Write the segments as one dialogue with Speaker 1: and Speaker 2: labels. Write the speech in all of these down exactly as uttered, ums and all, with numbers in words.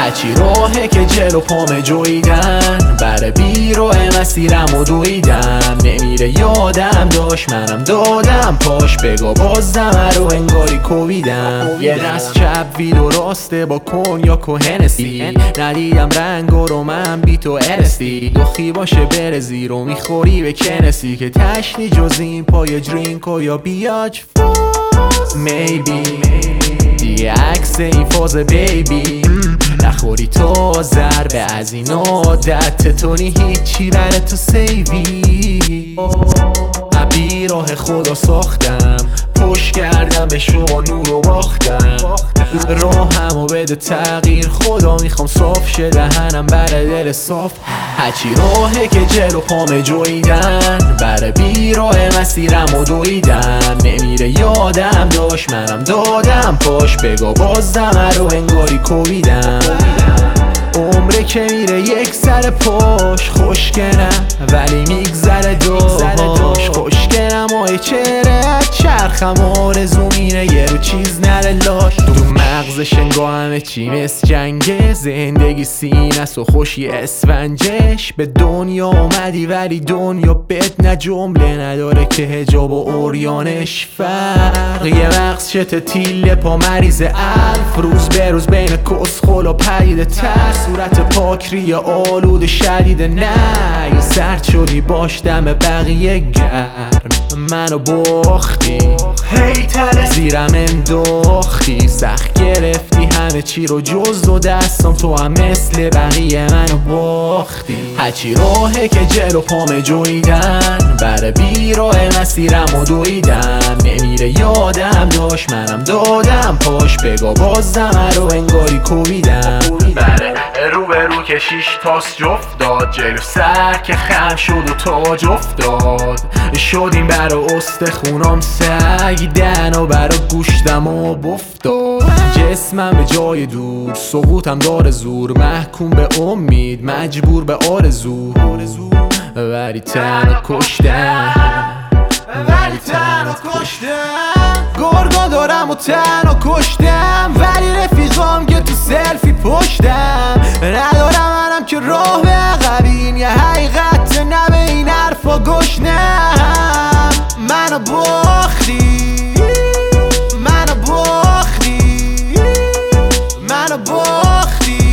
Speaker 1: هرچی راهه که جلو پامه جویدن، بره بیرو مسیرم و دویدم. نمیره یادم داشت منم دادم پاش، بگا بازم رو انگاری کویدم. یه دست چپ ویدو راسته با کنیاک و هنسی، ندیدم رنگ رو من بی تو ارستی. دخی باشه بره زیرو میخوری به کنسی، که تشنی جز این پای درینک و یا بیاج فاز. میبی دیگه عکس این فاز بیبی، نخوری تو ضربه از این عادت تو نی هیچی بره تو سیوی. عبی راه خدا ساختم، پشت کردم به شما نور و باختم. راهمو بده تغییر خدا، میخوام صاف شه دهنم بره دل صاف. هرچی راهه که جلو پامه جویدن، بره بیراه مسیرم و دویدم. نمیره یادم داشت منم دادم پاش، بگا بازم رو انگاری کویدم. عمره که میره یک سر پاش، خوشگنم ولی میگذره داش. خوشگنم های چهره چرخم آرزو میره یه رو چیز نره لاش. تو مغزش انگاه همه چی مثل جنگه، زندگی سینست و خوشی اسفنجش. به دنیا اومدی ولی دنیا بد نه جمله نداره که حجاب و اوریانش فرق. یه مغز شت تیله پا مریض الف، روز به روز بین کسخل و پرید تر. صورت پاکری آلود شدید نه، یه سرد شدی باش دم بقیه گرم. منو باختی هیتره زیرم انداختی، سخت گرفتی همه چی رو جز و دستم، تو هم مثل بقیه منو باختی. هرچی راهه که جلو پامه جویدن، بره بیراه مسیرم و دویدم. نمیره یادم داشت منم دادم پاش، بگا بازم رو انگاری کویدم. بره رو به رو که شیش تاس جفت داد، جلو سر که خم شد و تاج افتاد. شدیم برا استخونام سگ دن و برا گوشتم و بفتاد. جسمم به جای دور سقوطم داره زور، محکوم به امید مجبور به آرزو. ولی تنو کشتم ولی تنو کشتم گرگا دارم و تنو کشتم، ولی رفیقام که تو سلفی پشتم. ندارم منم که راه به عقبین، یه حقیقت نه به این حرفا گشنم. منو باختی منو باختی منو باختی.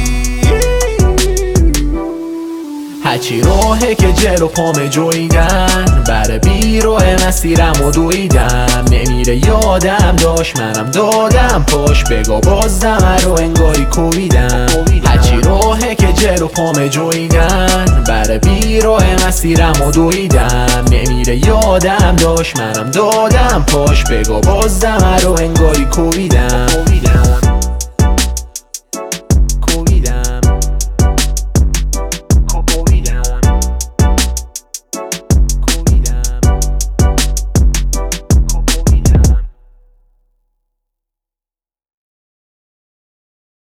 Speaker 1: هرچی راهه که جلو پامه جویدن، بره بیراه مسیرم و دویدم. نمیره یادم داشت منم دادم پاش، بگا بازم رو انگاری کویدم. هرچی راهه که جلو پامه جویدن، بره بیراه مسیرم و دویدم. نمیره یادم داشت منم دادم پاش، بگا بازم رو انگاری کویدم.